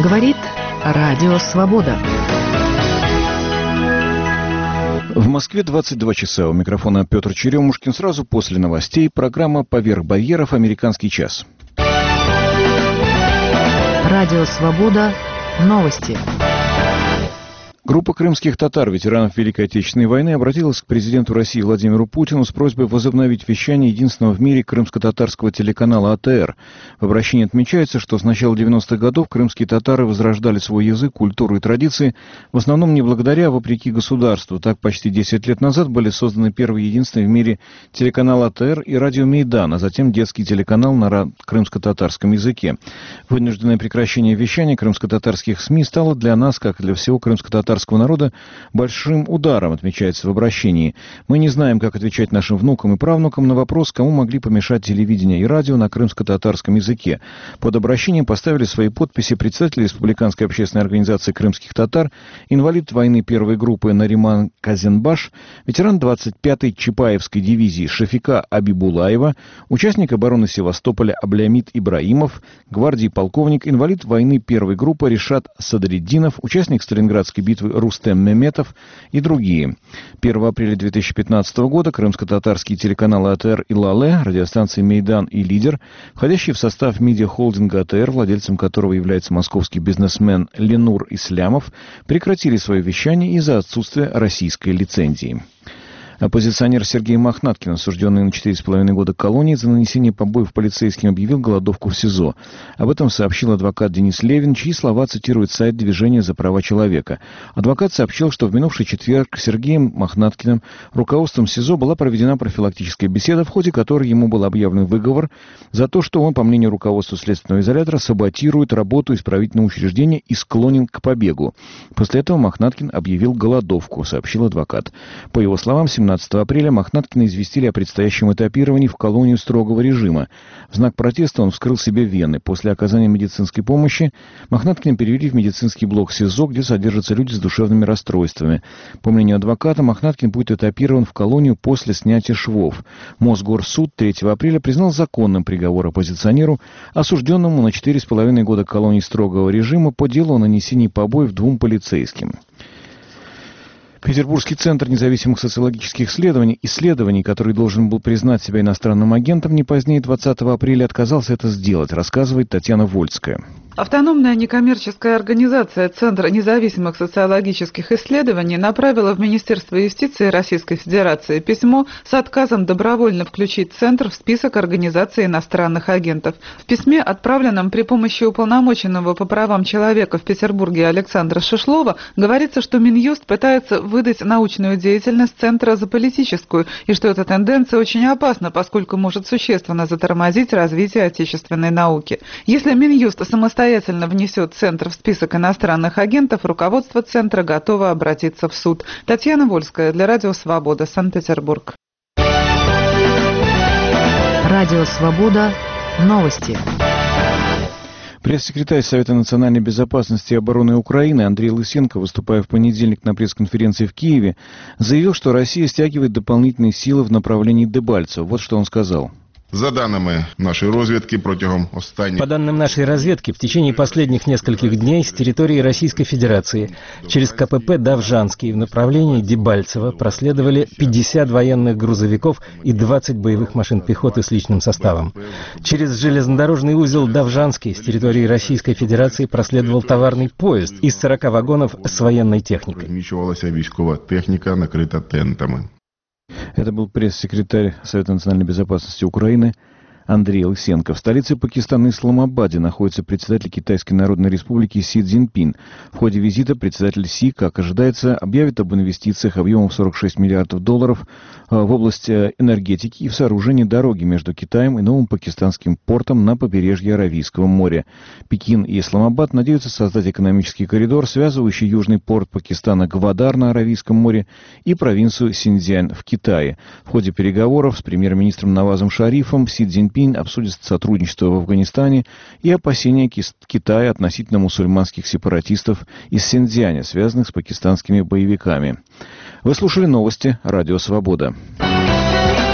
Говорит Радио Свобода. В Москве 22 часа. У микрофона Петр Черемушкин. Сразу после новостей программа «Поверх барьеров. Американский час». Радио Свобода. Новости. Группа крымских татар, ветеранов Великой Отечественной войны, обратилась к президенту России Владимиру Путину с просьбой возобновить вещание единственного в мире крымско-татарского телеканала АТР. В обращении отмечается, что с начала 90-х годов крымские татары возрождали свой язык, культуру и традиции, в основном не благодаря, а вопреки государству. Так, почти 10 лет назад были созданы первый и единственный в мире телеканал АТР и радио Мейдан, а затем детский телеканал на крымско-татарском языке. Вынужденное прекращение вещания крымско-татарских СМИ стало для нас, как и для всего крымско-татарского народа, большим ударом, отмечается в обращении. Мы не знаем, как отвечать нашим внукам и правнукам на вопрос, кому могли помешать телевидение и радио на крымско-татарском языке. Под обращением поставили свои подписи председатель Республиканской общественной организации крымских татар, инвалид войны первой группы Нариман Казенбаш, ветеран 25-й Чапаевской дивизии Шафика Абибулаева, участник обороны Севастополя Аблямид Ибраимов, гвардии полковник, инвалид войны первой группы Решат Садриддинов, участник Сталинградской битвы Рустем Меметов и другие. 1 апреля 2015 года крымско-татарские телеканалы АТР и ЛАЛЭ, радиостанции Мейдан и Лидер, входящие в состав медиахолдинга АТР, владельцем которого является московский бизнесмен Ленур Ислямов, прекратили свое вещание из-за отсутствия российской лицензии. Оппозиционер Сергей Мохнаткин, осужденный на 4,5 года колонии за нанесение побоев полицейским, объявил голодовку в СИЗО. Об этом сообщил адвокат Денис Левин, чьи слова цитирует сайт Движения за права человека. Адвокат сообщил, что в минувший четверг Сергеем Мохнаткиным руководством СИЗО была проведена профилактическая беседа, в ходе которой ему был объявлен выговор за то, что он, по мнению руководства следственного изолятора, саботирует работу исправительного учреждения и склонен к побегу. После этого Мохнаткин объявил голодовку, сообщил адвокат. По его словам, 17 апреля Мохнаткина известили о предстоящем этапировании в колонию строгого режима. В знак протеста он вскрыл себе вены. После оказания медицинской помощи Мохнаткина перевели в медицинский блок СИЗО, где содержатся люди с душевными расстройствами. По мнению адвоката, Мохнаткин будет этапирован в колонию после снятия швов. Мосгорсуд 3 апреля признал законным приговор оппозиционеру, осужденному на 4,5 года колонии строгого режима по делу о нанесении побоев 2 полицейским. Петербургский центр независимых социологических исследований, который должен был признать себя иностранным агентом, не позднее 20 апреля отказался это сделать, рассказывает Татьяна Вольская. Автономная некоммерческая организация Центра независимых социологических исследований направила в Министерство юстиции Российской Федерации письмо с отказом добровольно включить Центр в список организаций иностранных агентов. В письме, отправленном при помощи уполномоченного по правам человека в Петербурге Александра Шишлова, говорится, что Минюст пытается выдать научную деятельность Центра за политическую, и что эта тенденция очень опасна, поскольку может существенно затормозить развитие отечественной науки. Если Минюст самостоятельно внесет Центр в список иностранных агентов, руководство Центра готово обратиться в суд. Татьяна Вольская для Радио Свобода, Санкт-Петербург. Радио Свобода. Новости. Пресс-секретарь Совета национальной безопасности и обороны Украины Андрей Лысенко, выступая в понедельник на пресс-конференции в Киеве, заявил, что Россия стягивает дополнительные силы в направлении Дебальцево. Вот что он сказал. По данным нашей разведки, в течение последних нескольких дней с территории Российской Федерации через КПП Давжанский в направлении Дебальцево проследовали 50 военных грузовиков и 20 боевых машин пехоты с личным составом. Через железнодорожный узел Давжанский с территории Российской Федерации проследовал товарный поезд из 40 вагонов с военной техникой. Это был пресс-секретарь Совета национальной безопасности Украины Андрей Лысенко. В столице Пакистана Исламабаде находится председатель Китайской Народной Республики Си Цзиньпин. В ходе визита председатель Си, как ожидается, объявит об инвестициях объемом 46 миллиардов долларов в область энергетики и в сооружении дороги между Китаем и новым пакистанским портом на побережье Аравийского моря. Пекин и Исламабад надеются создать экономический коридор, связывающий южный порт Пакистана Гвадар на Аравийском море и провинцию Синьцзянь в Китае. В ходе переговоров с премьер-министром Навазом Шарифом Си Цзиньпин обсудит сотрудничество в Афганистане и опасения Китая относительно мусульманских сепаратистов из Синьцзяня, связанных с пакистанскими боевиками. Вы слушали новости Радио Свобода.